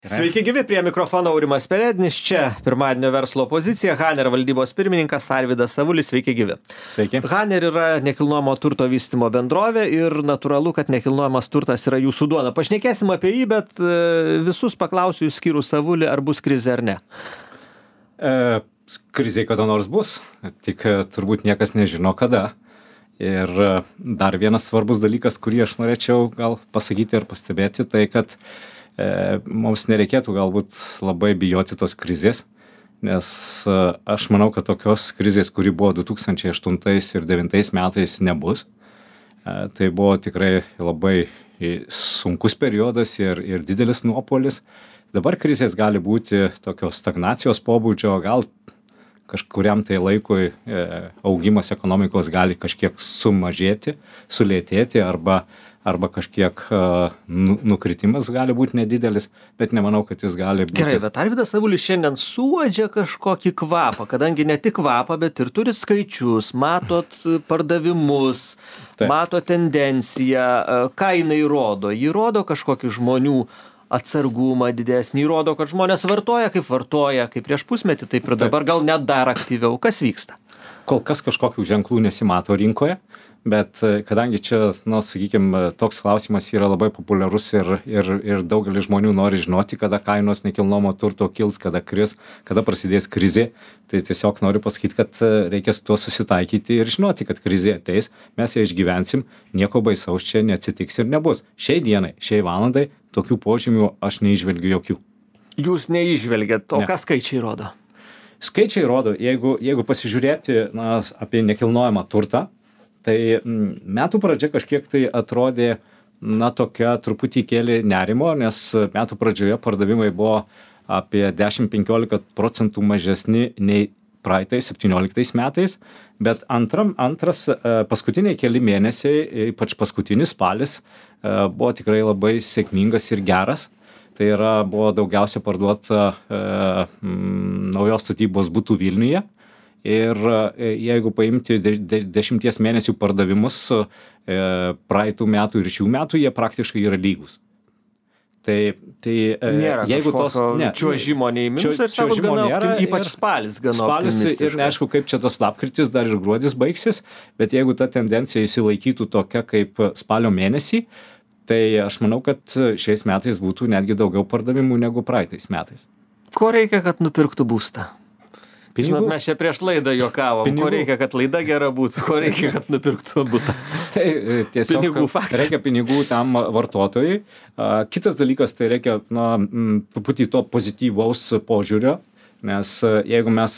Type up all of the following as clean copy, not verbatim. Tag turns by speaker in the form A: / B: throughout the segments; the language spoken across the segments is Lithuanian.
A: Sveiki gyvi, prie mikrofono Aurimas Perednis, čia pirmadienio verslo pozicija, Haner valdybos pirmininkas Arvydas Avulis, sveiki gyvi.
B: Sveiki.
A: Haner yra nekilnojamo turto vystymo bendrovė ir natūralu, kad nekilnojamas turtas yra jūsų duona. Pašnekėsim apie jį, bet visus paklausiu išskyrus Avulį, ar bus krizė ar ne.
B: Krizė kada nors bus, tik turbūt niekas nežino kada. Ir dar vienas svarbus dalykas, kurį aš norėčiau gal pasakyti ir pastebėti, tai kad mums nereikėtų galbūt labai bijoti tos krizės, nes aš manau, kad tokios krizės, kuri buvo 2008 ir 2009 metais, nebus. Tai buvo tikrai labai sunkus periodas ir didelis nuopolis. Dabar krizės gali būti tokios stagnacijos pobūdžio, gal kažkuriam tai laikui augimas ekonomikos gali kažkiek sumažėti, sulėtėti arba kažkiek nukritimas gali būti nedidelis, bet nemanau, kad jis gali būti.
A: Gerai, bet Arvydas Avulis šiandien suodžia kažkokį kvapą, kadangi ne tik kvapą, bet ir turi skaičius, matot pardavimus, matot tendenciją, ką jinai rodo. Ji rodo kažkokį žmonių atsargumą didesnį, rodo, kad žmonės vartoja, kaip prieš pusmetį, taip ir dabar gal net dar aktyviau. Kas vyksta?
B: Kol kas kažkokių ženklų nesimato rinkoje, bet kadangi čia, sakykime, toks klausimas yra labai populiarus ir daugelis žmonių nori žinoti, kada kainos nekilnojamo turto kils, kada kris, kada prasidės krizė, tai tiesiog noriu pasakyti, kad reikia su tuo susitaikyti ir žinoti, kad krizė ateis, mes ją išgyvensim, nieko baisaus čia neatsitiks ir nebus. Šiai dienai, šiai valandai tokių požymių aš neįžvelgiu jokių.
A: Jūs neįžvelgiat, o ką skaičiai rodo?
B: Skaičiai rodo, jeigu pasižiūrėti apie nekilnojamą turtą, tai metų pradžia kažkiek tai atrodė, tokia truputį kėlė nerimo, nes metų pradžioje pardavimai buvo apie 10-15% mažesni nei praeitais 17 metais, bet antras paskutiniai keli mėnesiai, ypač paskutinis spalis, buvo tikrai labai sėkmingas ir geras. Tai yra, buvo daugiausia parduota naujos statybos butų Vilniuje. Ir jeigu paimti 10 mėnesių pardavimus praeitų metų ir šių metų, jie praktiškai yra lygus. Tai
A: nėra
B: jeigu
A: čiuožimo nei minusų ir savo gana, ypač spalis gana optimistiškas.
B: Ir neaišku, kaip čia tas lapkritis dar ir gruodis baigsis, bet jeigu ta tendencija įsilaikytų tokia kaip spalio mėnesį, tai aš manau, kad šiais metais būtų netgi daugiau pardavimų negu praeitais metais.
A: Ko reikia, kad nupirktų būstą? Žinot, mes čia prieš laidą juokavom, ko reikia, kad laida gera būtų, ko reikia, kad nupirktų butą.
B: Tai tiesiog reikia pinigų tam vartotojai. Kitas dalykas, tai reikia truputį to pozityvaus požiūrio, nes jeigu mes,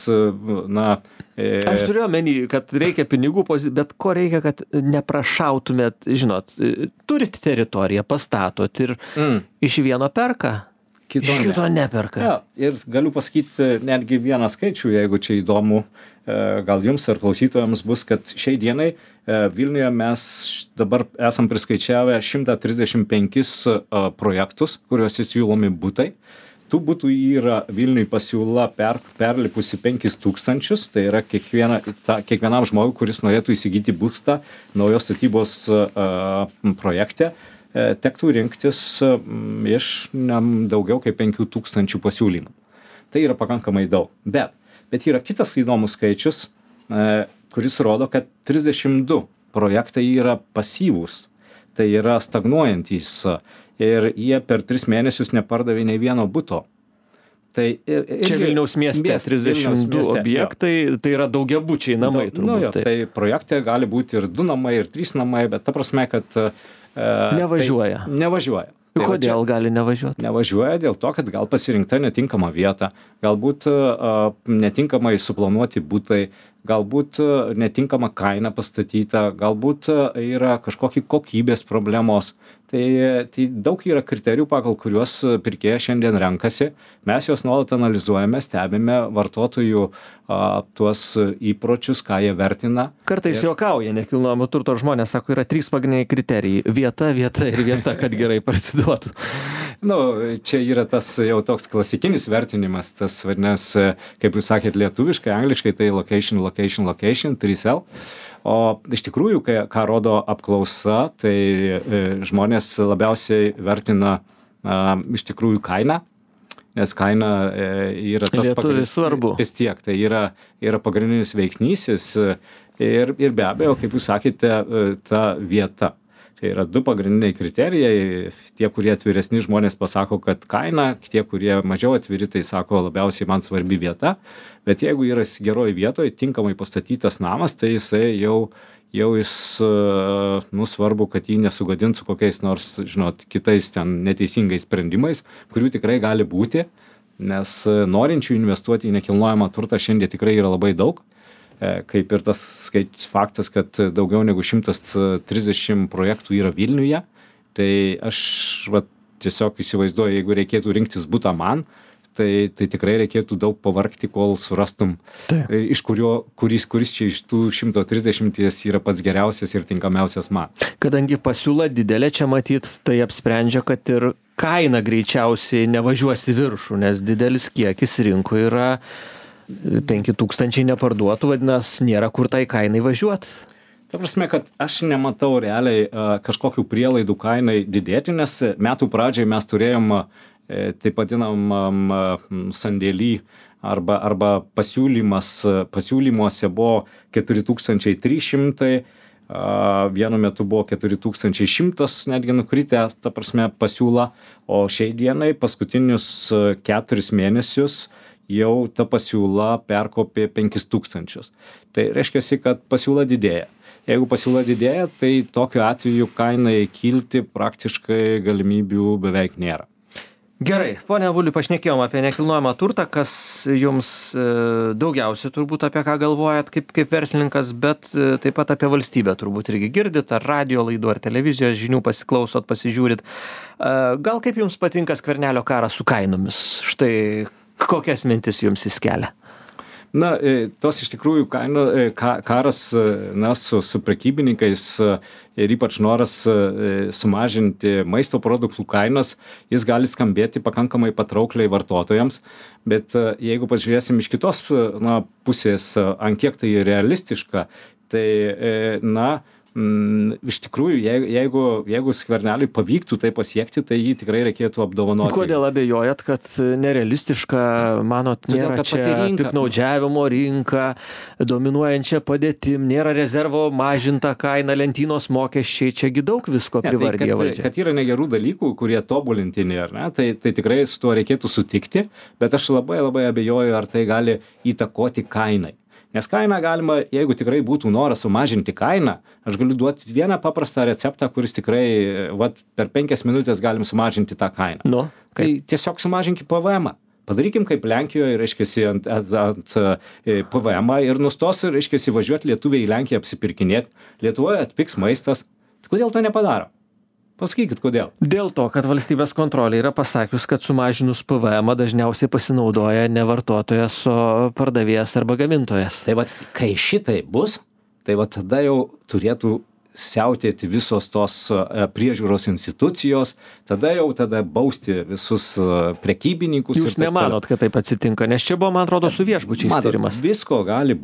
A: Aš turiu omeny, kad reikia pinigų, bet ko reikia, kad neprašautumėt, žinot, turit teritoriją, pastatot ir iš vieno perka. Iš kito neperka.
B: Ja, ir galiu pasakyti netgi vieną skaičių, jeigu čia įdomu, gal jums ar klausytojams bus, kad šiai dienai Vilniuje mes dabar esam priskaičiavę 135 projektus, kuriuose siūlomi butai. Tų butų yra Vilniui pasiūla perlipusi 5000, tai yra kiekvienam žmogui, kuris norėtų įsigyti būstą naujos statybos projekte, tektų rinktis iš daugiau kaip 5000 pasiūlymų. Tai yra pakankamai daug. Bet yra kitas įdomus skaičius, kuris rodo, kad 32 projektai yra pasyvūs, tai yra stagnuojantys ir jie per 3 mėnesius nepardavė nei vieno buto.
A: Čia Vilniaus mieste 32 objektai, tai yra daugiabučiai namai turbūt.
B: Tai projekte gali būti ir 2 namai, ir 3 namai, bet ta prasme, kad
A: nevažiuoja.
B: Nevažiuoja.
A: Kodėl gali nevažiuoti?
B: Nevažiuoja dėl to, kad gal pasirinkta netinkama vieta, galbūt netinkamai suplanuoti butai, galbūt netinkama kaina pastatyta, galbūt yra kažkokie kokybės problemos. Tai daug yra kriterijų, pagal kuriuos pirkėjas šiandien renkasi. Mes juos nuolat analizuojame, stebime vartotojų tuos įpročius, ką jie vertina.
A: Kartais juokauja nekilnojamo turto žmonės, sako, yra 3 pagrindiniai kriterijai. Vieta ir vieta, kad gerai parsiduotų.
B: Čia yra tas jau toks klasikinis vertinimas, tas vadinasi, kaip jūs sakėt lietuviškai, angliškai, tai location, 3L. O iš tikrųjų, ką rodo apklausa, tai žmonės labiausiai vertina iš tikrųjų kainą, nes kaina yra tas
A: pagrindinis. Svarbu.
B: Vis tiek, tai yra pagrindinis veiksnys ir be abejo, kaip jūs sakėte, ta vieta. Tai yra 2 pagrindiniai kriterijai. Tie, kurie atviresni žmonės pasako, kad kaina, tie, kurie mažiau atviri, tai sako, labiausiai man svarbi vieta. Bet jeigu yra geroj vietoje, tinkamai pastatytas namas, tai jisai jau jis, svarbu, kad jį nesugadint su kokiais nors, kitais ten neteisingais sprendimais, kurių tikrai gali būti, nes norinčių investuoti į nekilnojamą turtą šiandien tikrai yra labai daug. Kaip ir tas faktas, kad daugiau negu 130 projektų yra Vilniuje, tai aš tiesiog įsivaizduoju, jeigu reikėtų rinktis butą man, tai tikrai reikėtų daug pavargti, kol surastum, iš kuris čia iš tų 130 yra pats geriausias ir tinkamiausias man.
A: Kadangi pasiūla didelė, čia matyt, tai apsprendžia, kad ir kaina greičiausiai nevažiuos į viršų, nes didelis kiekis rinkoje yra 5000 neparduotų, vadinasi, nėra kur tai kainai važiuoti.
B: Ta prasme, kad aš nematau realiai kažkokių prielaidų kainai didėti, nes metų pradžiai mes turėjom taip vadinam sandėlį arba pasiūlymuose buvo 4300, vienu metu buvo 4100 netgi nukritęs, ta prasme, pasiūla, o šiai dienai paskutinius 4 mėnesius jau ta pasiūla perkopė 5000. Tai reiškia, kad pasiūla didėja. Jeigu pasiūla didėja, tai tokiu atveju kainai kilti praktiškai galimybių beveik nėra.
A: Gerai, pone Avuli, pašnekėjom apie nekilnojamą turtą, kas jums daugiausiai turbūt apie ką galvojat kaip verslininkas, bet taip pat apie valstybę turbūt irgi girdit, ar radio laidų, ar televizijos žinių pasiklausot, pasižiūrit. Gal kaip jums patinka Skvernelio karas su kainomis? Štai kokias mintis jums jis kelia?
B: Na, tos iš tikrųjų karas su prekybininkais ir ypač noras sumažinti maisto produktų kainas, jis gali skambėti pakankamai patraukliai vartotojams, bet jeigu pažiūrėsim iš kitos pusės, ant kiek tai realistiška, tai iš tikrųjų, jeigu Skverneliui pavyktų tai pasiekti, tai jį tikrai reikėtų apdovanoti.
A: Kodėl abejojat, kad nerealistiška, manot, nėra čia piktnaudžiavimo rinka, dominuojančia padėtim, nėra rezervo mažinta kaina, lentynos mokesčiai, čiagi daug visko privardija valdžia.
B: Kad yra negerų dalykų, kurie tobulintini, ar ne, tai tikrai su tuo reikėtų sutikti, bet aš labai abejoju, ar tai gali įtakoti kainai. Nes kainą galima, jeigu tikrai būtų noras sumažinti kainą, aš galiu duoti vieną paprastą receptą, kuris tikrai per 5 minutės galim sumažinti tą kainą. Tai tiesiog sumažinkim PVM-ą. Padarykim kaip Lenkijoje, reiškiasi, ant PVM-ą ir nustos, reiškiasi, važiuoti lietuviai į Lenkiją apsipirkinėti. Lietuvoje atpigs maistas. Tai kodėl to nepadaro? Pasakykit, kodėl.
A: Dėl to, kad valstybės kontrolė yra pasakius, kad sumažinus PVM dažniausiai pasinaudoja ne vartotojas, o pardavėjas arba gamintojas.
B: Tai kai šitai bus, tai tada jau turėtų siautėti visos tos priežiūros institucijos, tada bausti visus prekybininkus.
A: Jūs nemanot, kad taip atsitinka, nes čia buvo, man atrodo, su viešbučiais tyrimas.
B: Visko gali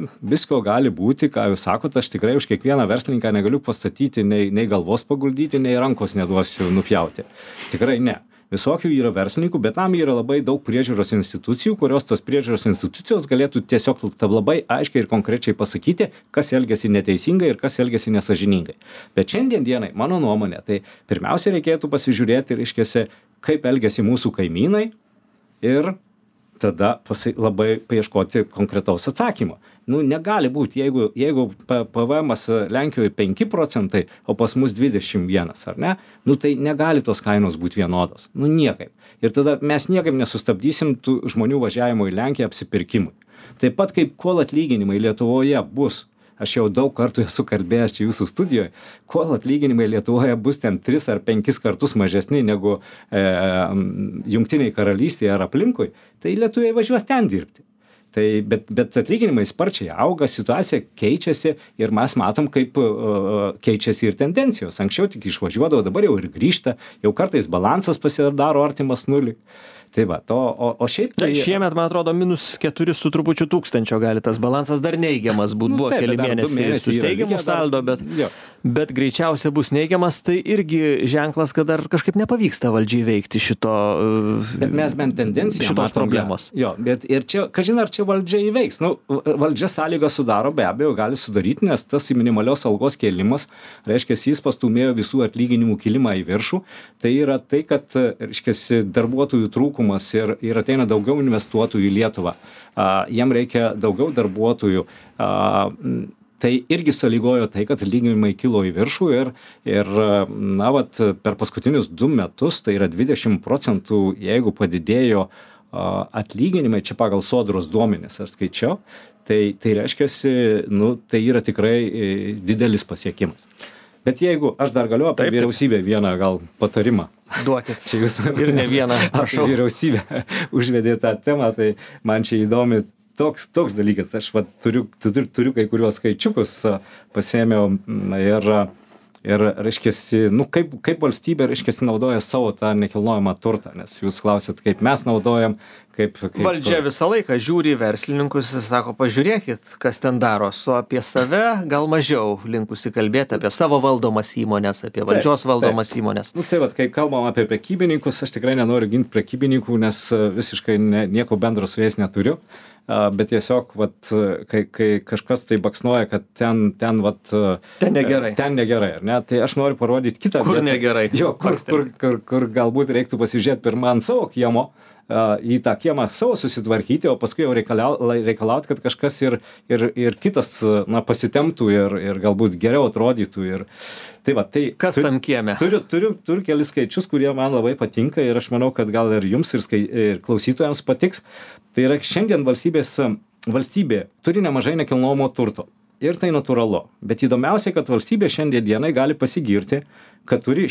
B: būti, ką jūs sakot, aš tikrai už kiekvieną verslininką negaliu pastatyti, nei galvos paguldyti, nei rankos neduosiu nupjauti. Tikrai ne. Visokių yra verslininkų, bet tam yra labai daug priežiūros institucijų, kurios tos priežiūros institucijos galėtų tiesiog labai aiškiai ir konkrečiai pasakyti, kas elgiasi neteisingai ir kas elgiasi nesąžiningai. Bet šiandien dienai, mano nuomonė, tai pirmiausia reikėtų pasižiūrėti, reiškiasi, kaip elgiasi mūsų kaimynai ir tada labai paieškoti konkretaus atsakymo. Negali būti, jeigu PVM-as Lenkijoje 5%, o pas mus 21%, ar ne? Tai negali tos kainos būti vienodos. Niekaip. Ir tada mes niekaip nesustabdysim tų žmonių važiavimo į Lenkiją apsipirkimui. Taip pat kaip kol atlyginimai Lietuvoje bus, aš jau daug kartų esu kalbėjęs čia jūsų studijoje, kol atlyginimai Lietuvoje bus ten 3 ar 5 kartus mažesni negu Jungtinėje karalystėje ar aplinkui, tai lietuviai važiuos ten dirbti. Bet atlyginimai sparčiai auga, situacija keičiasi ir mes matom, kaip keičiasi ir tendencijos. Anksčiau tik išvažiuodavo, dabar jau ir grįžta, jau kartais balansas pasidaro artimas nuliui. Tai va, o šiaip tai...
A: Šiemet, man atrodo, -4 su trupučiu tūkstančio gali tas balansas dar neigiamas būt. Buvo keli mėnesiai su teigiamu saldo, bet greičiausiai bus neigiamas. Tai irgi ženklas, kad dar kažkaip nepavyksta valdžiai veikti šito...
B: Bet mes bent tendenciją
A: šitos problemos.
B: Jo, bet ir čia, kažin ar čia valdžia įveiks. Nu, valdžia sąlygą sudaro, be abejo, gali sudaryti, nes tas minimalios algos kėlimas, reiškia, jis pastumėjo visų atlyginimų kilimą į viršų. Tai yra tai, kad, reiškia, darbuotojų trūkumas ir ateina daugiau investuotojų į Lietuvą. Jiem reikia daugiau darbuotojų. Tai irgi sąlygojo tai, kad atlyginimai kilo į viršų ir na, vat, per paskutinius 2 metus, tai yra 20%, jeigu padidėjo atlyginimai, čia pagal Sodros duomenis aš skaičiau, tai reiškia, nu, tai yra tikrai didelis pasiekimas. Bet jeigu aš dar galiu apie vyriausybę vieną gal patarimą.
A: Duokit.
B: Čia jūs
A: ir ne vieną, prašau.
B: Apie vyriausybę užvedė tą temą, tai man čia įdomi toks dalykas. Aš va, turiu kai kuriuos skaičiukus pasėmiau ir reiškiasi, nu, kaip valstybė, reiškiasi, naudoja savo tą nekilnojamą turtą, nes jūs klausėt, kaip mes naudojam, kaip...
A: Valdžia visą laiką žiūri į verslininkus ir sako, pažiūrėkit, kas ten daro, su apie save gal mažiau linkusi kalbėti apie savo valdomas įmonės, apie valdžios valdomas įmonės.
B: Nu, tai vat, kai kalbam apie prekybininkus, aš tikrai nenoriu ginti prekybininkų, nes visiškai nieko bendro su jais neturiu. Bet tiesiog, vat, kai kažkas tai baksnuoja, kad ten
A: negerai.
B: Ten negerai, ar ne? Tai aš noriu parodyti kitą.
A: Kur negerai?
B: Jo, kur galbūt reiktų pasižiūrėti pirmą ant savo kiemo, į tą kiemą savo susitvarkyti, o paskui jau reikalauti, kad kažkas ir kitas pasitemptų ir galbūt geriau atrodytų. Tai va, tai
A: kas tam kieme?
B: Turiu kelis skaičius, kurie man labai patinka ir aš manau, kad gal ir jums ir klausytojams patiks. Tai yra šiandien valstybė turi nemažai nekilnojamo turto. Ir tai natūralu. Bet įdomiausia, kad valstybė šiandien dienai gali pasigirti, kad turi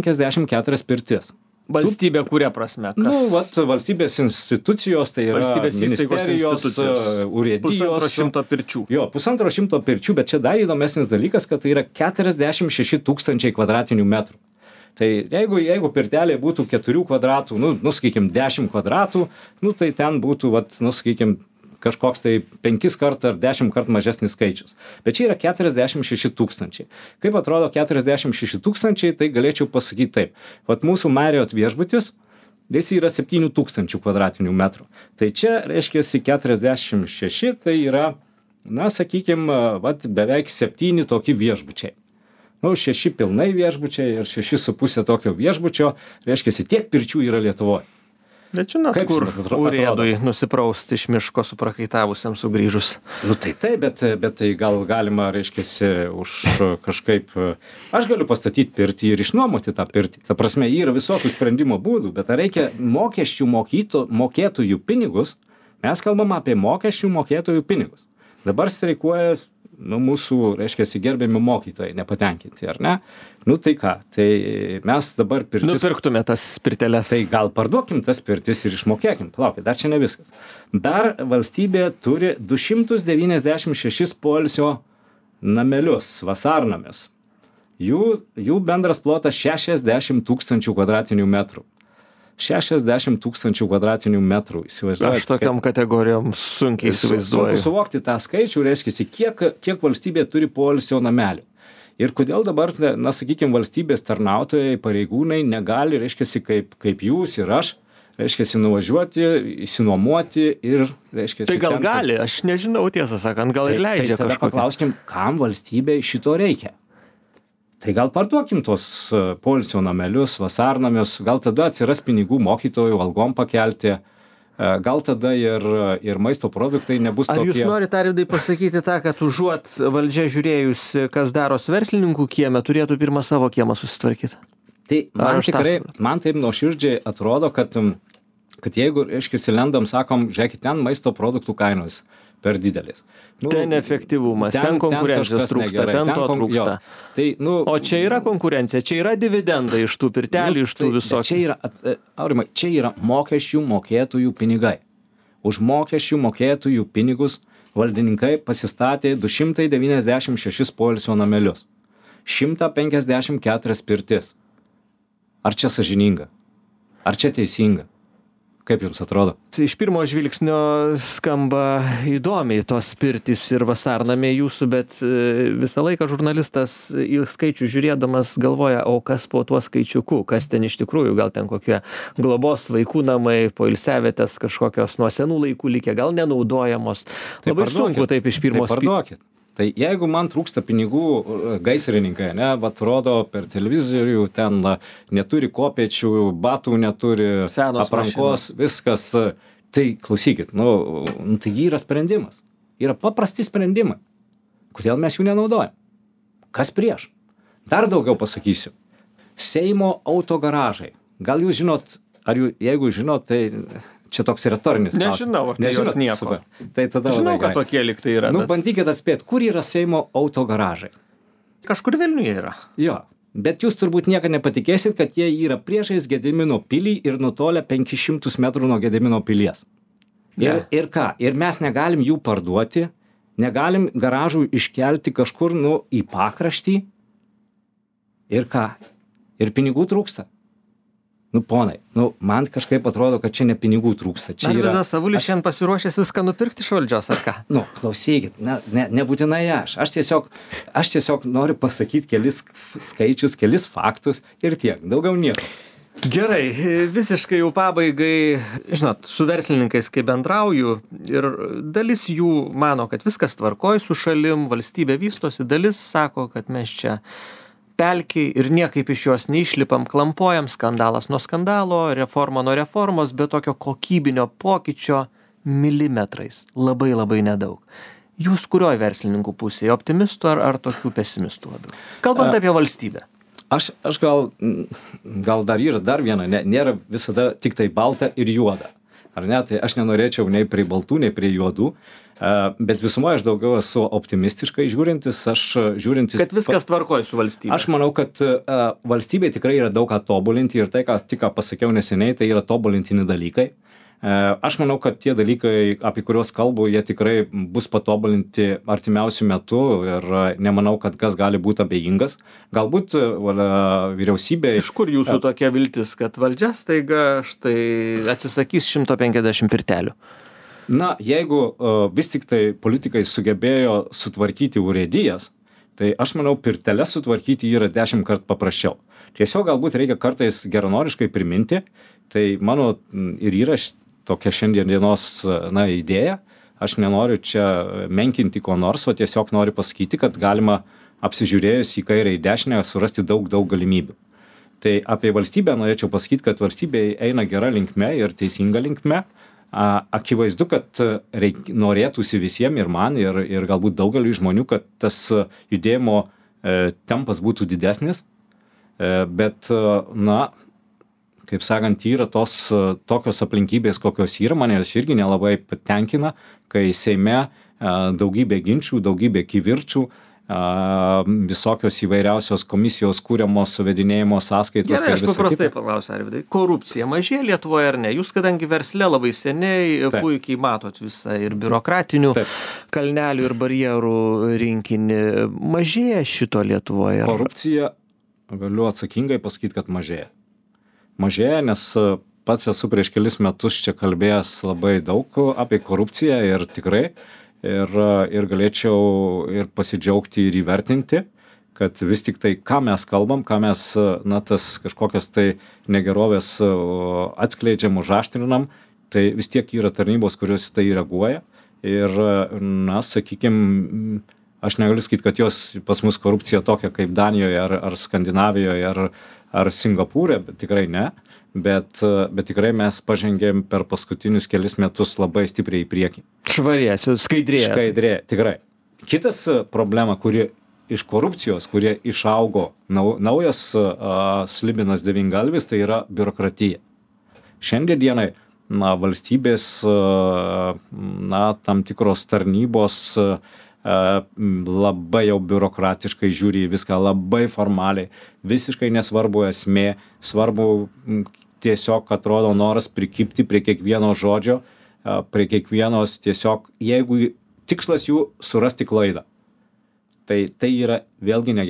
B: 154 pirtis.
A: Valstybė kuria prasme?
B: Nu, vat, valstybės institucijos, tai yra ministerijos, urėdijos.
A: 100 pirčių.
B: Jo, 100 pirčių, bet čia dar įdomesnis dalykas, kad tai yra 46 000 kvadratinių metrų. Tai jeigu pirtelė būtų 4 kvadratų, nu sakykim, 10 kvadratų, nu, tai ten būtų, vat, nu, sakykim, kažkoks tai 5 kart ar 10 kart mažesnis skaičius. Bet čia yra 46 000. Kaip atrodo 46 000, tai galėčiau pasakyti taip. Vat mūsų Marriott viešbutis, jis yra 7 000 kvadratinių metrų. Tai čia, reiškia, 46, tai yra, na, sakykim, vat, beveik 7 tokie viešbučiai. Nu, 6 pilnai viešbučiai ir 6,5 tokio viešbučio, reiškia, tiek pirčių yra Lietuvoje.
A: Bet žinot, kur urėdui nusiprausti iš miško suprakaitavusiam sugrįžus.
B: Nu tai taip, bet tai gal galima, reiškiasi, už kažkaip... Aš galiu pastatyti pirtį ir išnuomoti tą pirtį. Ta prasme, yra visokių sprendimo būdų, bet ar reikia mokesčių mokėtojų pinigus? Mes kalbam apie mokesčių mokėtojų pinigus. Dabar streikuoja mūsų, reiškiasi, gerbiami mokytojai nepatenkinti, ar ne? Nu tai ką, tai mes dabar pirtis...
A: Nupirktume tas pirteles.
B: Tai gal parduokim tas pirtis ir išmokėkim. Palaukit, dar čia ne viskas. Dar valstybė turi 296 poilsio namelius, vasarnamius. Jų bendras plotas 60 000 kvadratinių metrų. 60 000 kvadratinių metrų, įsivaizduojate.
A: Aš tokiam kategorijom sunkiai įsivaizduoju.
B: Sunku suvokti tą skaičių, reiškia, kiek valstybė turi poilsio namelių. Ir kodėl dabar, na, sakykime, valstybės tarnautojai, pareigūnai negali, reiškia, kaip jūs ir aš, reiškia, nuvažiuoti, įsinuomoti ir, reiškia...
A: Tai gal gali, aš nežinau, tiesą sakant, gal ir leidžia kažką.
B: Tada paklauskim, kam valstybė šito reikia? Tai gal parduokim tos poilsio namelius, vasarnamius, gal tada atsiras pinigų mokytojų algom pakelti, gal tada ir maisto produktai nebus tokie.
A: Ar jūs norite, Arvydai, pasakyti tą, kad užuot valdžia žiūrėjusi, kas daros verslininkų kieme, turėtų pirmą savo kiemą susitvarkyti?
B: Tai man taip nuoširdžiai atrodo, kad jeigu, reiškia, lendam, sakom, žiūrėkit, ten maisto produktų kainos per didelis. Nu,
A: ten efektyvumas, ten konkurencijos trūksta, ten to trūksta.
B: Tai,
A: o čia yra konkurencija, čia yra dividendai iš tų pirtelių, iš tų visokių.
B: Čia yra, Aurimai, čia yra mokesčių mokėtojų pinigai. Už mokesčių mokėtojų pinigus valdininkai pasistatė 296 poilsio namelius, 154 pirtis. Ar čia sąžininga? Ar čia teisinga? Kaip jums atrodo?
A: Iš pirmo žvilgsnio skamba įdomiai tos pirtys ir vasarnamiai jūsų, bet visą laiką žurnalistas į skaičių žiūrėdamas galvoja, o kas po tuo skaičiuku, kas ten iš tikrųjų, gal ten kokie globos vaikų namai, poilsiavietės kažkokios nuo senų laikų likę, gal nenaudojamos.
B: Tai
A: labai sunku taip iš pirmo.
B: Tai parduokit. Tai jeigu man trūksta pinigų, gaisrininkai, rodo per televizorių, ten neturi kopėčių, batų neturi,
A: senos
B: aprangos, viskas, tai klausykit, taigi yra sprendimas. Yra paprasti sprendimai. Kodėl mes jų nenaudojam? Kas prieš? Dar daugiau pasakysiu. Seimo autogaražai. Gal jūs žinot, jeigu žinot, tai... Čia toks retorinis.
A: Nežinau, jos nieko.
B: Tai tada
A: žinau, kad tokie liktai yra.
B: Bandykit atspėti, kur yra Seimo autogaražai.
A: Kažkur Vilniuje yra.
B: Jo, bet jūs turbūt niekada nepatikėsit, kad jie yra priešais Gedimino pilį ir nutolę 500 metrų nuo Gedimino pilies. Ir ką? Ir mes negalim jų parduoti, negalim garažų iškelti kažkur, į pakraštį. Ir ką? Ir pinigų trūksta. Ponai, man kažkaip atrodo, kad čia ne pinigų trūksta.
A: Arvydas Avulis šiandien pasiruošęs viską nupirkti iš valdžios, ar ką?
B: Klausykit, nebūtinai aš. Aš tiesiog noriu pasakyti kelis skaičius, kelis faktus ir tiek, daugiau nieko.
A: Gerai, visiškai jau pabaigai, žinot, su verslininkais, kai bendrauju, ir dalis jų mano, kad viskas tvarkoj su šalim, valstybė vystosi, dalis sako, kad mes čia pelkiai ir niekaip iš jos neišlipam, klampojam, skandalas nuo skandalo, reforma nuo reformos, bet tokio kokybinio pokyčio milimetrais. Labai labai nedaug. Jūs kurioj verslininkų pusėje? Optimistų ar tokių pesimistų labiau? Kalbant apie valstybę.
B: Aš gal dar yra dar viena, nėra visada tik tai balta ir juoda. Ar ne? Tai aš nenorėčiau nei prie baltų, nei prie juodų. Bet visumoje aš daugiau esu optimistiškai žiūrintis.
A: Kad viskas tvarkoja su valstybė.
B: Aš manau, kad valstybė tikrai yra daug ką tobulinti ir tai, ką tik pasakiau neseniai, tai yra tobulintini dalykai. Aš manau, kad tie dalykai, apie kuriuos kalbu, jie tikrai bus patobulinti artimiausiu metu ir nemanau, kad kas gali būti abejingas. Galbūt vyriausybė...
A: Iš kur jūsų tokia viltis, kad valdžia staiga štai atsisakys 150 pirtelių?
B: Jeigu vis tik tai politikai sugebėjo sutvarkyti urėdijas, tai aš manau, pirteles sutvarkyti yra 10 kart paprasčiau. Tiesiog galbūt reikia kartais geranoriškai priminti, tai mano ir yra tokia šiandienos idėja. Aš nenoriu čia menkinti ko nors, o tiesiog noriu pasakyti, kad galima apsižiūrėjus į kairę į dešinę surasti daug galimybių. Tai apie valstybę norėčiau pasakyti, kad valstybė eina gera linkme ir teisinga linkme. Akivaizdu, kad norėtųsi visiems ir man, ir galbūt daugeliu žmonių, kad tas judėjimo tempas būtų didesnis, bet, kaip sakant, yra tokios aplinkybės, kokios yra, mane jos irgi nelabai patenkina, kai Seime daugybė ginčių, daugybė kivirčių, visokios įvairiausios komisijos kūriamos suvedinėjimo sąskaitos.
A: Gerai, aš paprastai paklausiu, Arvydai, korupcija mažėja Lietuvoje ar ne? Jūs, kadangi versle labai seniai, puikiai matot visą ir biurokratinių kalnelių ir barjerų rinkinį, mažėja šito Lietuvoje?
B: Korupcija, galiu atsakingai pasakyti, kad mažėja. Mažėja, nes pats esu prieš kelis metus čia kalbėjęs labai daug apie korupciją ir tikrai ir galėčiau ir pasidžiaugti ir įvertinti, kad vis tik tai, ką mes kalbam, ką mes, tas kažkokias tai negerovės atskleidžiam, užaštrinam, tai vis tiek yra tarnybos, kurios tai reaguoja. Ir, sakykime, aš negaliu sakyti, kad jos pas mus korupcija tokia kaip Danijoje ar Skandinavijoje ar Singapūre, bet tikrai ne. Bet tikrai mes pažengėm per paskutinius kelis metus labai stipriai į priekį.
A: Švarėsiu, skaidrėja.
B: Tikrai. Kitas problema, kuri iš korupcijos, kurie išaugo naujas slibinas devyngalvis, tai yra biurokratija. Šiandien dienai valstybės tam tikros tarnybos labai jau biurokratiškai žiūri į viską, labai formaliai, visiškai nesvarbu esmė, svarbu tiesiog atrodo noras prikibti prie kiekvieno žodžio, prie kiekvienos tiesiog, jeigu tikslas jų surasti klaidą, tai yra vėlgi negerai.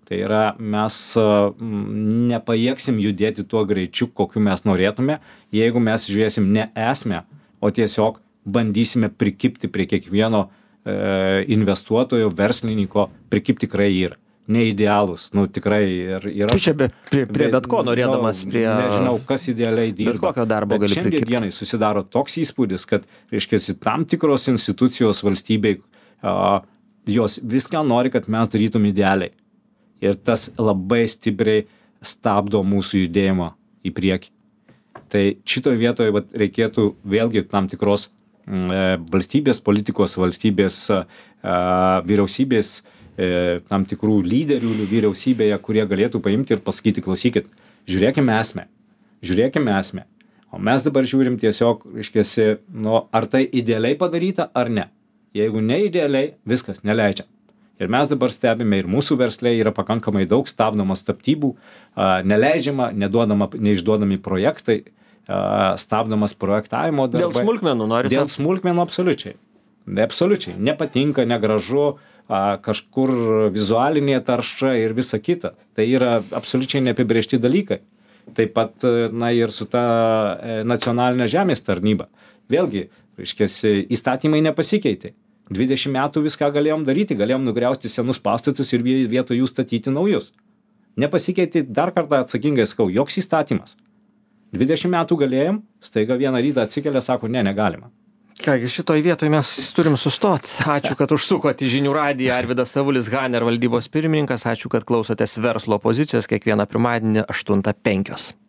B: Tai yra, mes nepajėgsim judėti tuo greičiu, kokiu mes norėtume, jeigu mes žiūrėsim ne esmę, o tiesiog bandysime prikipti prie kiekvieno investuotojo, verslininko, prikipti tikrai yra. Neidealus, tikrai ir
A: Tu čia prie bet ko norėdamas prie...
B: Nežinau, kas idealiai dirba.
A: Bet kokio darbo gali prikipti.
B: Šiandien dienai susidaro toks įspūdis, kad, reiškia, tam tikros institucijos valstybei, jos viską nori, kad mes darytum idealiai. Ir tas labai stipriai stabdo mūsų judėjimą į priekį. Tai šitoje vietoje reikėtų vėlgi tam tikros valstybės politikos, valstybės vyriausybės, tam tikrų lyderių vyriausybėje, kurie galėtų paimti ir pasakyti, klausykit, žiūrėkime esmę. O mes dabar žiūrim tiesiog, reiškiasi, ar tai idealiai padaryta ar ne. Jeigu ne idealiai, viskas, neleidžiam. Ir mes dabar stebime, ir mūsų versle yra pakankamai daug stabdoma statybų, neleidžiama, neišduodami projektai, stabdomas projektavimo darbai.
A: Dėl smulkmenų norite?
B: Dėl smulkmenų absoliučiai. Absoliučiai. Nepatinka, negražu, kažkur vizualinė tarša ir visa kita. Tai yra absoliučiai neapibrėžti dalykai. Taip pat, ir su ta nacionalinė žemės tarnyba. Vėlgi, reiškiasi, įstatymai nepasikeitė. 20 metų viską galėjom daryti, galėjom nugriausti senus pastatus ir vietoj jų statyti naujus. Nepasikeitė, dar kartą atsakingai sakau, joks įstatymas. 20 metų galėjom, staiga vieną rytą atsikelia, sako, negalima.
A: Kągi, šitoj vietoj mes turim sustot. Ačiū, kad užsukot į žinių radiją. Arvydas Avulis, Haner valdybos pirmininkas. Ačiū, kad klausotės Verslo pozicijos kiekvieną pirmadienį 8:05.